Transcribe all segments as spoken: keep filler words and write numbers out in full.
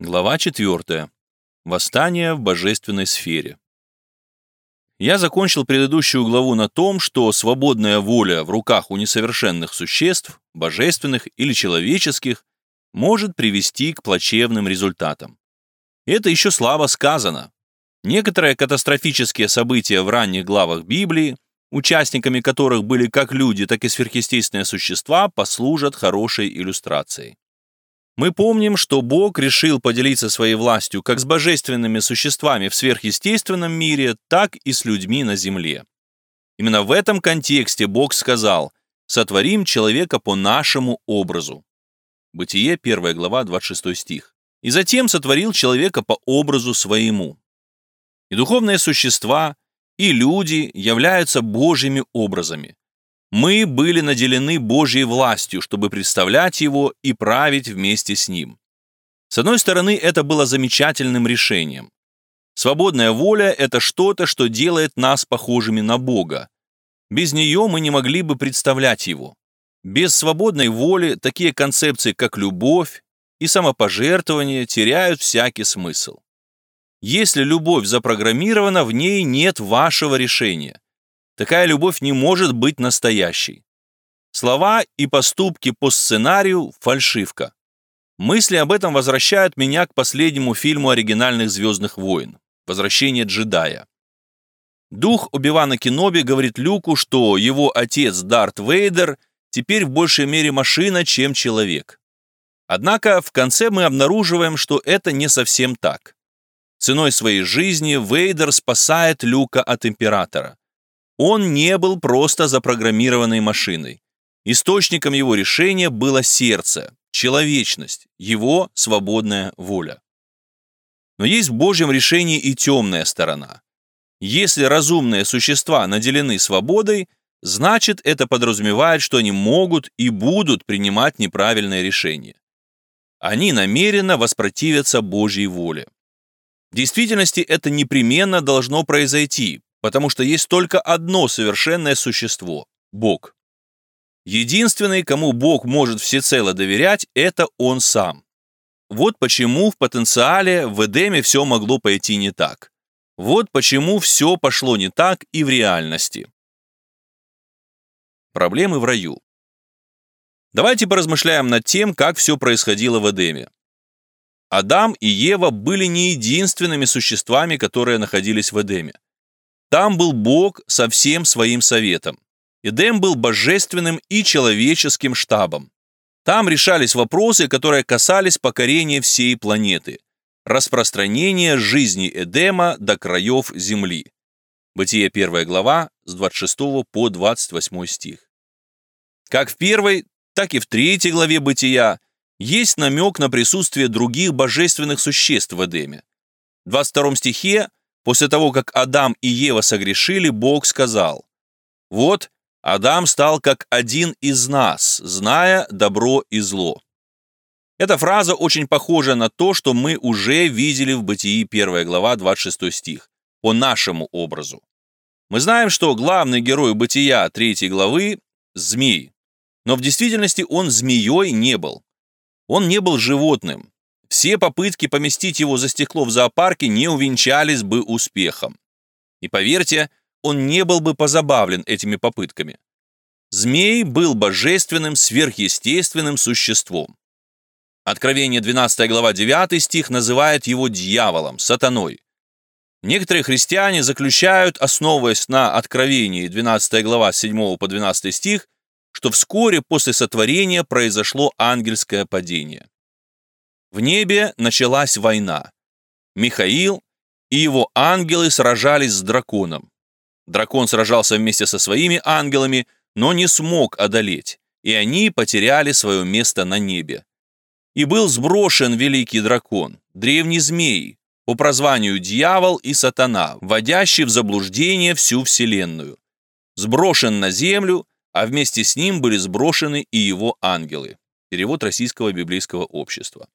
Глава четвертая. Восстание в божественной сфере. Я закончил предыдущую главу на том, что свободная воля в руках у несовершенных существ, божественных или человеческих, может привести к плачевным результатам. Это еще слабо сказано. Некоторые катастрофические события в ранних главах Библии, участниками которых были как люди, так и сверхъестественные существа, послужат хорошей иллюстрацией. Мы помним, что Бог решил поделиться своей властью как с божественными существами в сверхъестественном мире, так и с людьми на земле. Именно в этом контексте Бог сказал: «Сотворим человека по нашему образу». Бытие, первая глава, двадцать шестой стих. «И затем сотворил человека по образу своему». И духовные существа, и люди являются Божьими образами. Мы были наделены Божьей властью, чтобы представлять Его и править вместе с Ним. С одной стороны, это было замечательным решением. Свободная воля – это что-то, что делает нас похожими на Бога. Без нее мы не могли бы представлять Его. Без свободной воли такие концепции, как любовь и самопожертвование, теряют всякий смысл. Если любовь запрограммирована, в ней нет вашего решения. Такая любовь не может быть настоящей. Слова и поступки по сценарию – фальшивка. Мысли об этом возвращают меня к последнему фильму оригинальных «Звездных войн» «Возвращение джедая». Дух Оби-Вана Кеноби говорит Люку, что его отец Дарт Вейдер теперь в большей мере машина, чем человек. Однако в конце мы обнаруживаем, что это не совсем так. Ценой своей жизни Вейдер спасает Люка от императора. Он не был просто запрограммированной машиной. Источником его решения было сердце, человечность, его свободная воля. Но есть в Божьем решении и темная сторона. Если разумные существа наделены свободой, значит, это подразумевает, что они могут и будут принимать неправильные решения. Они намеренно воспротивятся Божьей воле. В действительности это непременно должно произойти, потому что есть только одно совершенное существо – Бог. Единственный, кому Бог может всецело доверять, это Он сам. Вот почему в потенциале в Эдеме все могло пойти не так. Вот почему все пошло не так и в реальности. Проблемы в раю. Давайте поразмышляем над тем, как все происходило в Эдеме. Адам и Ева были не единственными существами, которые находились в Эдеме. Там был Бог со всем своим советом. Эдем был божественным и человеческим штабом. Там решались вопросы, которые касались покорения всей планеты, распространения жизни Эдема до краев земли. Бытие, первая глава, с двадцать шестого по двадцать восьмой стих. Как в первой, так и в третьей главе Бытия есть намек на присутствие других божественных существ в Эдеме. В двадцать втором стихе, после того, как Адам и Ева согрешили, Бог сказал: «Вот, Адам стал как один из нас, зная добро и зло». Эта фраза очень похожа на то, что мы уже видели в Бытии, первая глава, двадцать шестой стих, по нашему образу. Мы знаем, что главный герой Бытия третьей главы – змей, но в действительности он змеей не был. Он не был животным. Все попытки поместить его за стекло в зоопарке не увенчались бы успехом. И поверьте, он не был бы позабавлен этими попытками. Змей был божественным, сверхъестественным существом. Откровение двенадцатая глава, девятый стих называет его дьяволом, сатаной. Некоторые христиане заключают, основываясь на Откровении двенадцатая глава, с седьмого по двенадцатый стих, что вскоре после сотворения произошло ангельское падение. В небе началась война. Михаил и его ангелы сражались с драконом. Дракон сражался вместе со своими ангелами, но не смог одолеть, и они потеряли свое место на небе. И был сброшен великий дракон, древний змей, по прозванию дьявол и сатана, вводящий в заблуждение всю вселенную. Сброшен на землю, а вместе с ним были сброшены и его ангелы. Перевод Российского библейского общества.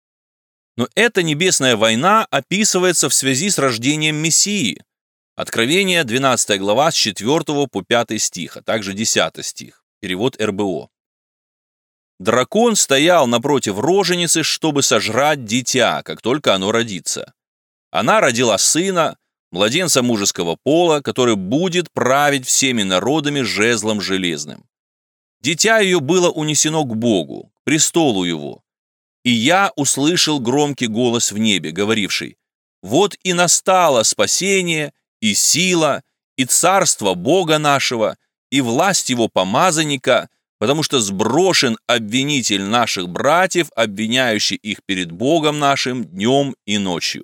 Но эта небесная война описывается в связи с рождением Мессии. Откровение, двенадцатая глава, с четвёртого по пятый стих, а также десятый стих. Перевод эр бэ о. Дракон стоял напротив роженицы, чтобы сожрать дитя, как только оно родится. Она родила сына, младенца мужеского пола, который будет править всеми народами жезлом железным. Дитя ее было унесено к Богу, к престолу его. И я услышал громкий голос в небе, говоривший: «Вот и настало спасение, и сила, и царство Бога нашего, и власть его помазанника, потому что сброшен обвинитель наших братьев, обвиняющий их перед Богом нашим днем и ночью».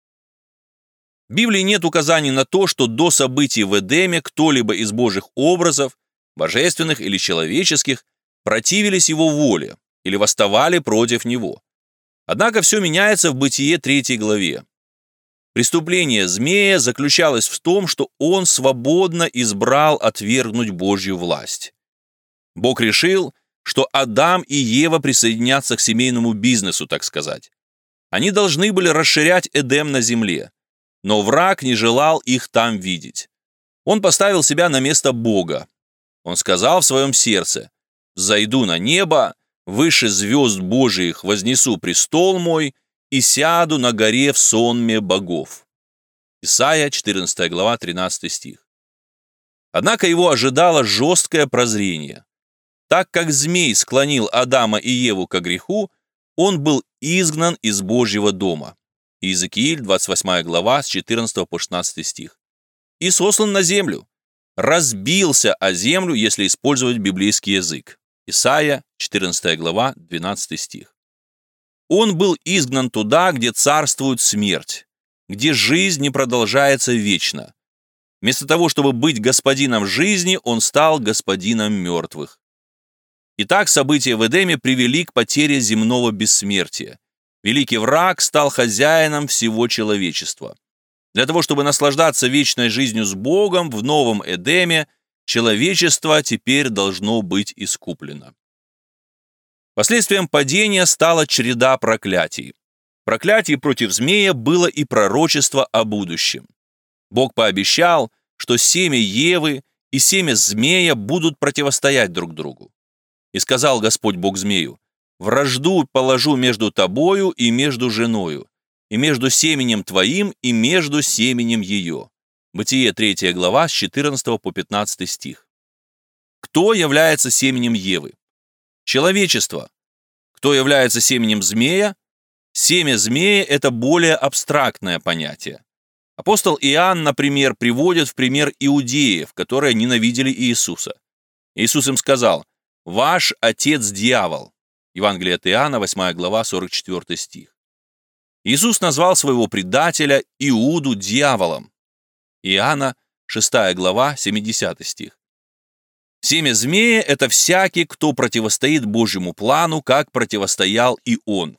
В Библии нет указаний на то, что до событий в Эдеме кто-либо из Божьих образов, божественных или человеческих, противились его воле или восставали против него. Однако все меняется в Бытие третьей главе. Преступление змея заключалось в том, что он свободно избрал отвергнуть Божью власть. Бог решил, что Адам и Ева присоединятся к семейному бизнесу, так сказать. Они должны были расширять Эдем на земле, но враг не желал их там видеть. Он поставил себя на место Бога. Он сказал в своем сердце: «Зайду на небо, выше звезд Божиих вознесу престол мой и сяду на горе в сонме богов». Исайя четырнадцатая глава, тринадцатый стих. Однако его ожидало жесткое прозрение. Так как змей склонил Адама и Еву ко греху, он был изгнан из Божьего дома. Иезекииль, двадцать восьмая глава, с четырнадцатого по шестнадцатый стих. И сослан на землю. Разбился о землю, если использовать библейский язык. Исайя, четырнадцатая глава, двенадцатый стих. Он был изгнан туда, где царствует смерть, где жизнь не продолжается вечно. Вместо того, чтобы быть господином жизни, он стал господином мертвых. Итак, события в Эдеме привели к потере земного бессмертия. Великий враг стал хозяином всего человечества. Для того, чтобы наслаждаться вечной жизнью с Богом в новом Эдеме, человечество теперь должно быть искуплено. Последствием падения стала череда проклятий. Проклятие против змея было и пророчество о будущем. Бог пообещал, что семя Евы и семя змея будут противостоять друг другу. И сказал Господь Бог змею: «Вражду положу между тобою и между женою, и между семенем твоим и между семенем ее». Бытие третья глава, с четырнадцатого по пятнадцатый стих. Кто является семенем Евы? Человечество. Кто является семенем змея? Семя змея – это более абстрактное понятие. Апостол Иоанн, например, приводит в пример иудеев, которые ненавидели Иисуса. Иисус им сказал: «Ваш отец дьявол». Евангелие от Иоанна, восьмая глава, сорок четвёртый стих. Иисус назвал своего предателя Иуду дьяволом. Иоанна, шестая глава, семидесятый стих. Семя змея – это всякий, кто противостоит Божьему плану, как противостоял и он.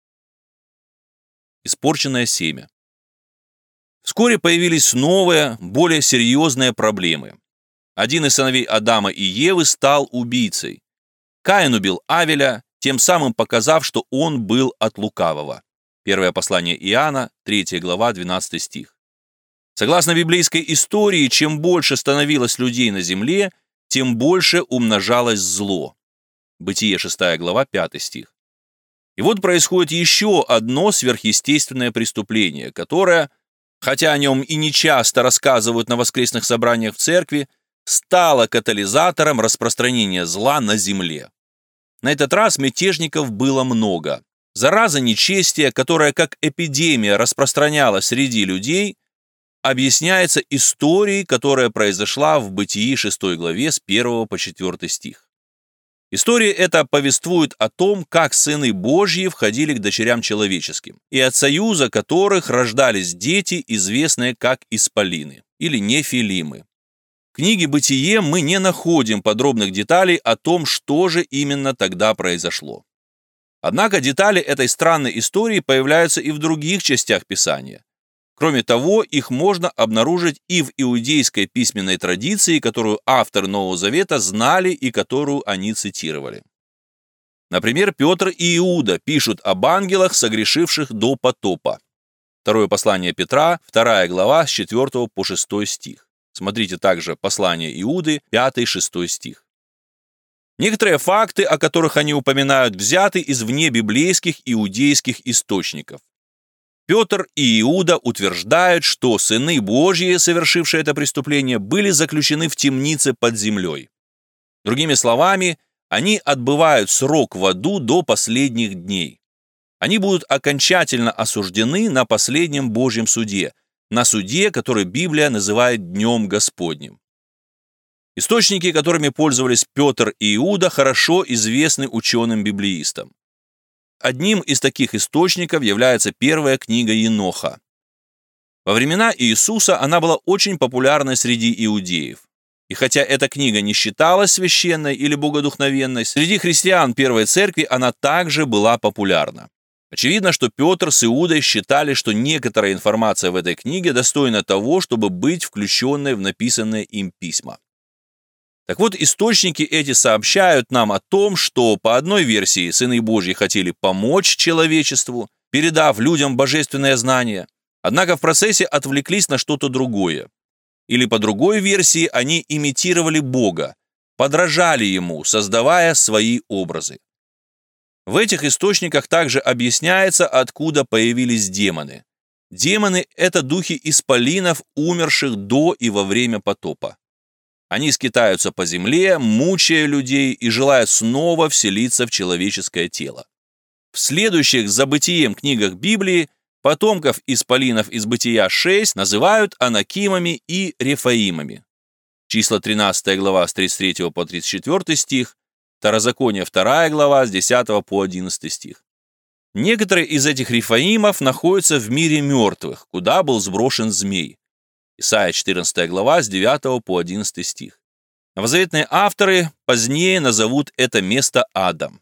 Испорченное семя. Вскоре появились новые, более серьезные проблемы. Один из сыновей Адама и Евы стал убийцей. Каин убил Авеля, тем самым показав, что он был от лукавого. Первое послание Иоанна, третья глава, двенадцатый стих. Согласно библейской истории, чем больше становилось людей на земле, тем больше умножалось зло. Бытие шестая глава, пятый стих. И вот происходит еще одно сверхъестественное преступление, которое, хотя о нем и не часто рассказывают на воскресных собраниях в церкви, стало катализатором распространения зла на земле. На этот раз мятежников было много. Зараза нечестия, которая как эпидемия распространялась среди людей, объясняется историей, которая произошла в Бытии шестой главе с первого по четвёртый стих. История эта повествует о том, как сыны Божьи входили к дочерям человеческим, и от союза которых рождались дети, известные как исполины или нефилимы. В книге «Бытие» мы не находим подробных деталей о том, что же именно тогда произошло. Однако детали этой странной истории появляются и в других частях Писания. Кроме того, их можно обнаружить и в иудейской письменной традиции, которую авторы Нового Завета знали и которую они цитировали. Например, Петр и Иуда пишут об ангелах, согрешивших до потопа. Второе послание Петра, вторая глава, с четвёртого по шестой стих. Смотрите также послание Иуды, пятый-шестой стих. Некоторые факты, о которых они упоминают, взяты из внебиблейских иудейских источников. Петр и Иуда утверждают, что сыны Божьи, совершившие это преступление, были заключены в темнице под землей. Другими словами, они отбывают срок в аду до последних дней. Они будут окончательно осуждены на последнем Божьем суде, на суде, который Библия называет Днем Господним. Источники, которыми пользовались Петр и Иуда, хорошо известны ученым-библеистам. Одним из таких источников является первая книга Еноха. Во времена Иисуса она была очень популярной среди иудеев. И хотя эта книга не считалась священной или богодухновенной, среди христиан Первой Церкви она также была популярна. Очевидно, что Петр с Иудой считали, что некоторая информация в этой книге достойна того, чтобы быть включенной в написанные им письма. Так вот, источники эти сообщают нам о том, что по одной версии сыны Божьи хотели помочь человечеству, передав людям божественное знание, однако в процессе отвлеклись на что-то другое. Или по другой версии они имитировали Бога, подражали Ему, создавая свои образы. В этих источниках также объясняется, откуда появились демоны. Демоны – это духи исполинов, умерших до и во время потопа. Они скитаются по земле, мучая людей и желая снова вселиться в человеческое тело. В следующих за бытием книгах Библии потомков исполинов из Бытия шесть называют Анакимами и Рефаимами. Числа тринадцатая глава с тридцать третьего по тридцать четвёртый стих, Второзаконие вторая глава с десятого по одиннадцатый стих. Некоторые из этих Рефаимов находятся в мире мертвых, куда был сброшен змей. Исайя четырнадцатая глава с девятого по одиннадцатый стих. Новозаветные авторы позднее назовут это место адом.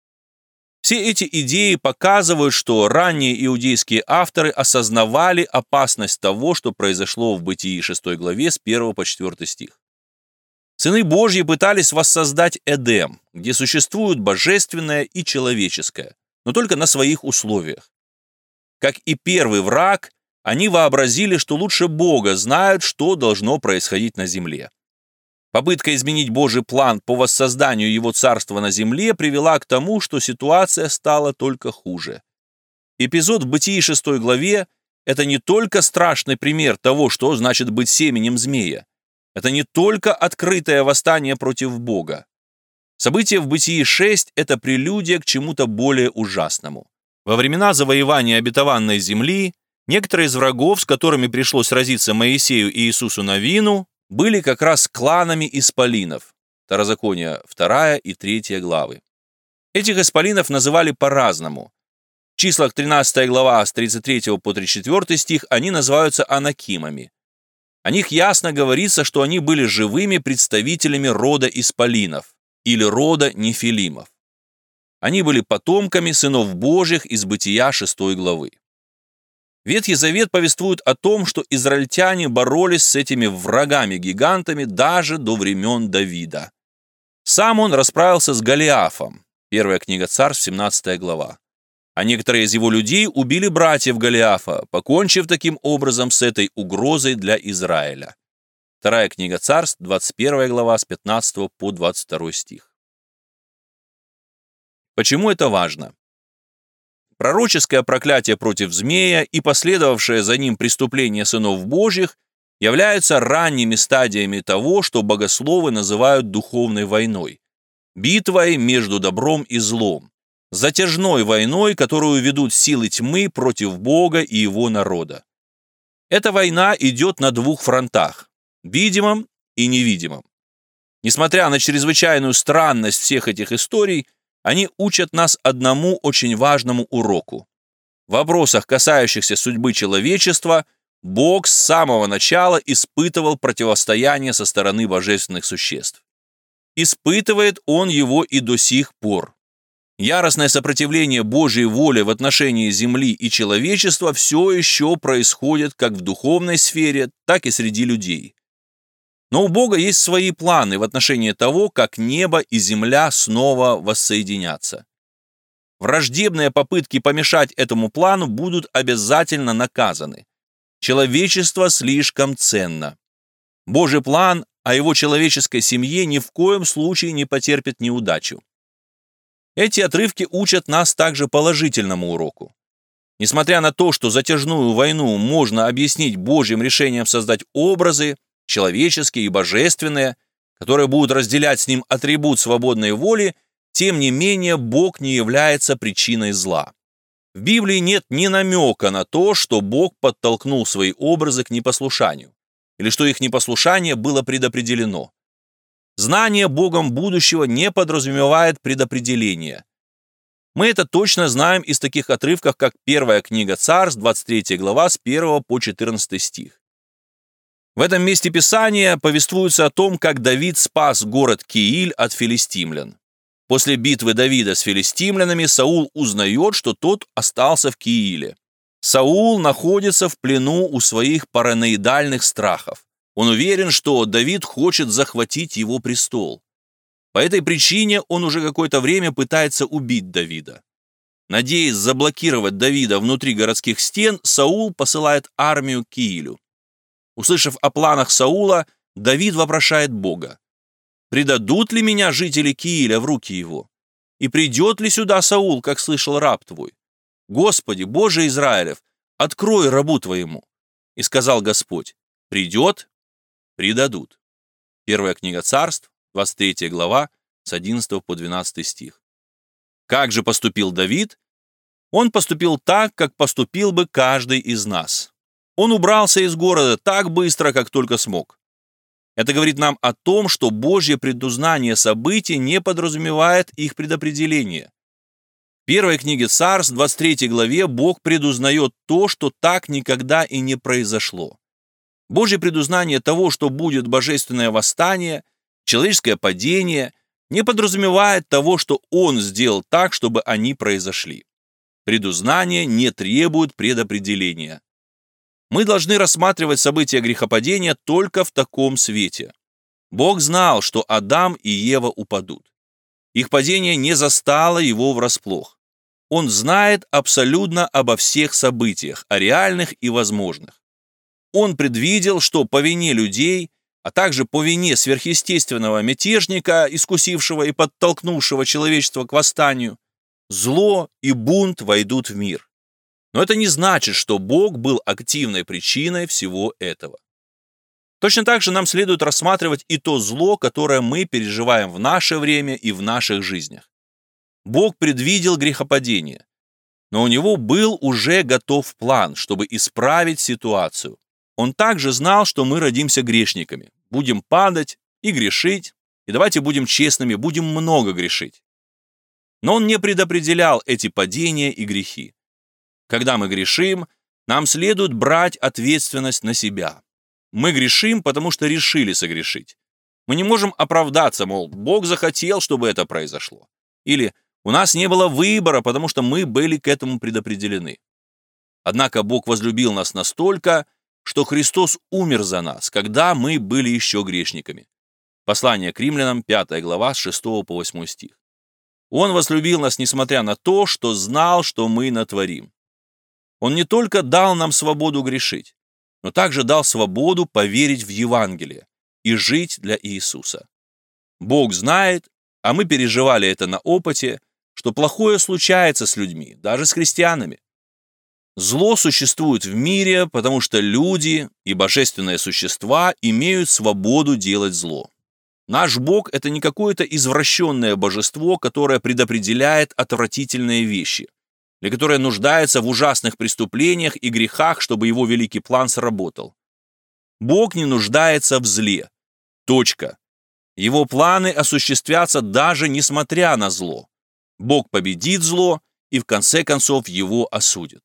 Все эти идеи показывают, что ранние иудейские авторы осознавали опасность того, что произошло в Бытии шестой главе с первого по четвёртый стих. Сыны Божьи пытались воссоздать Эдем, где существует божественное и человеческое, но только на своих условиях. Как и первый враг, они вообразили, что лучше Бога знают, что должно происходить на земле. Попытка изменить Божий план по воссозданию Его царства на земле привела к тому, что ситуация стала только хуже. Эпизод в Бытии шестой главе – это не только страшный пример того, что значит быть семенем змея. Это не только открытое восстание против Бога. Событие в Бытии шесть – это прелюдия к чему-то более ужасному. Во времена завоевания обетованной земли некоторые из врагов, с которыми пришлось сразиться Моисею и Иисусу Навину, были как раз кланами исполинов. Второзаконие вторая и третья главы. Этих исполинов называли по-разному. В числах тринадцатая глава с тридцать третьего по тридцать четвёртый стих они называются анакимами. О них ясно говорится, что они были живыми представителями рода исполинов или рода нефилимов. Они были потомками сынов Божьих из Бытия шестой главы. Ветхий Завет повествует о том, что израильтяне боролись с этими врагами-гигантами даже до времен Давида. Сам он расправился с Голиафом, первая книга Царств, семнадцатая глава. А некоторые из его людей убили братьев Голиафа, покончив таким образом с этой угрозой для Израиля. Вторая книга Царств, двадцать первая глава, с пятнадцатого по двадцать второй стих. Почему это важно? Пророческое проклятие против змея и последовавшее за ним преступление сынов Божьих являются ранними стадиями того, что богословы называют духовной войной, битвой между добром и злом, затяжной войной, которую ведут силы тьмы против Бога и Его народа. Эта война идет на двух фронтах – видимом и невидимом. Несмотря на чрезвычайную странность всех этих историй, они учат нас одному очень важному уроку. В вопросах, касающихся судьбы человечества, Бог с самого начала испытывал противостояние со стороны божественных существ. Испытывает Он его и до сих пор. Яростное сопротивление Божьей воле в отношении земли и человечества все еще происходит как в духовной сфере, так и среди людей. Но у Бога есть свои планы в отношении того, как небо и земля снова воссоединятся. Враждебные попытки помешать этому плану будут обязательно наказаны. Человечество слишком ценно. Божий план а его человеческой семье ни в коем случае не потерпит неудачу. Эти отрывки учат нас также положительному уроку. Несмотря на то, что затяжную войну можно объяснить Божьим решением создать образы, человеческие и божественные, которые будут разделять с ним атрибут свободной воли, тем не менее Бог не является причиной зла. В Библии нет ни намека на то, что Бог подтолкнул свои образы к непослушанию, или что их непослушание было предопределено. Знание Богом будущего не подразумевает предопределение. Мы это точно знаем из таких отрывков, как первая книга Царств, двадцать третья глава, с первого по четырнадцатый стих. В этом месте Писания повествуется о том, как Давид спас город Кииль от филистимлян. После битвы Давида с филистимлянами Саул узнает, что тот остался в Кииле. Саул находится в плену у своих параноидальных страхов. Он уверен, что Давид хочет захватить его престол. По этой причине он уже какое-то время пытается убить Давида. Надеясь заблокировать Давида внутри городских стен, Саул посылает армию к Киилю. Услышав о планах Саула, Давид вопрошает Бога: «Предадут ли меня жители Кииля в руки его? И придет ли сюда Саул, как слышал раб твой? Господи, Боже Израилев, открой рабу твоему». И сказал Господь: «Придет, предадут». Первая книга Царств, двадцать третья глава, с одиннадцатого по двенадцатый стих. Как же поступил Давид? Он поступил так, как поступил бы каждый из нас. Он убрался из города так быстро, как только смог. Это говорит нам о том, что Божье предузнание событий не подразумевает их предопределение. В первой книге Царств, двадцать третьей главе, Бог предузнает то, что так никогда и не произошло. Божье предузнание того, что будет божественное восстание, человеческое падение, не подразумевает того, что Он сделал так, чтобы они произошли. Предузнание не требует предопределения. Мы должны рассматривать события грехопадения только в таком свете. Бог знал, что Адам и Ева упадут. Их падение не застало его врасплох. Он знает абсолютно обо всех событиях, о реальных и возможных. Он предвидел, что по вине людей, а также по вине сверхъестественного мятежника, искусившего и подтолкнувшего человечество к восстанию, зло и бунт войдут в мир. Но это не значит, что Бог был активной причиной всего этого. Точно так же нам следует рассматривать и то зло, которое мы переживаем в наше время и в наших жизнях. Бог предвидел грехопадение, но у него был уже готов план, чтобы исправить ситуацию. Он также знал, что мы родимся грешниками, будем падать и грешить, и давайте будем честными, будем много грешить. Но он не предопределял эти падения и грехи. Когда мы грешим, нам следует брать ответственность на себя. Мы грешим, потому что решили согрешить. Мы не можем оправдаться, мол, Бог захотел, чтобы это произошло. Или у нас не было выбора, потому что мы были к этому предопределены. Однако Бог возлюбил нас настолько, что Христос умер за нас, когда мы были еще грешниками. Послание к Римлянам, пятая глава, с шестого по восьмой стих. Он возлюбил нас, несмотря на то, что знал, что мы натворим. Он не только дал нам свободу грешить, но также дал свободу поверить в Евангелие и жить для Иисуса. Бог знает, а мы переживали это на опыте, что плохое случается с людьми, даже с христианами. Зло существует в мире, потому что люди и божественные существа имеют свободу делать зло. Наш Бог – это не какое-то извращенное божество, которое предопределяет отвратительные вещи, или которое нуждается в ужасных преступлениях и грехах, чтобы его великий план сработал. Бог не нуждается в зле. Точка. Его планы осуществятся даже несмотря на зло. Бог победит зло и в конце концов его осудит.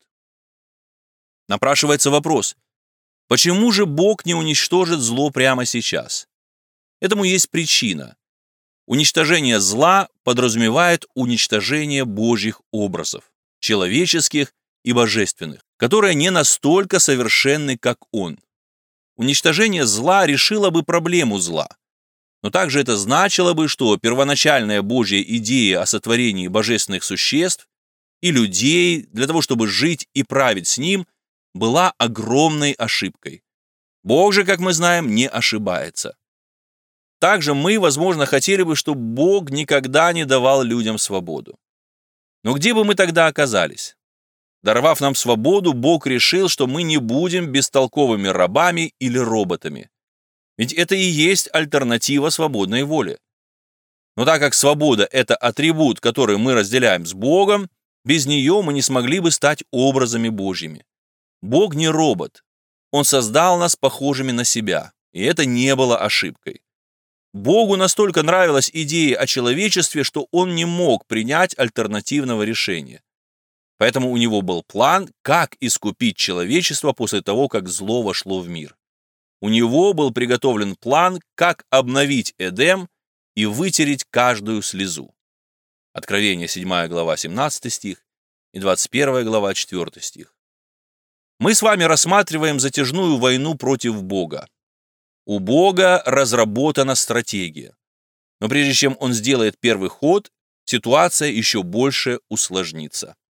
Напрашивается вопрос: почему же Бог не уничтожит зло прямо сейчас? Этому есть причина. Уничтожение зла подразумевает уничтожение Божьих образов, человеческих и божественных, которые не настолько совершенны, как Он. Уничтожение зла решило бы проблему зла, но также это значило бы, что первоначальная Божья идея о сотворении божественных существ и людей для того, чтобы жить и править с Ним, была огромной ошибкой. Бог же, как мы знаем, не ошибается. Также мы, возможно, хотели бы, чтобы Бог никогда не давал людям свободу. Но где бы мы тогда оказались? Даровав нам свободу, Бог решил, что мы не будем бестолковыми рабами или роботами. Ведь это и есть альтернатива свободной воле. Но так как свобода – это атрибут, который мы разделяем с Богом, без нее мы не смогли бы стать образами Божьими. Бог не робот. Он создал нас похожими на себя, и это не было ошибкой. Богу настолько нравилась идея о человечестве, что Он не мог принять альтернативного решения. Поэтому у Него был план, как искупить человечество после того, как зло вошло в мир. У Него был приготовлен план, как обновить Эдем и вытереть каждую слезу. Откровение седьмая глава семнадцатый стих и двадцать первая глава четвёртый стих. Мы с вами рассматриваем затяжную войну против Бога. У Бога разработана стратегия. Но прежде чем Он сделает первый ход, ситуация еще больше усложнится.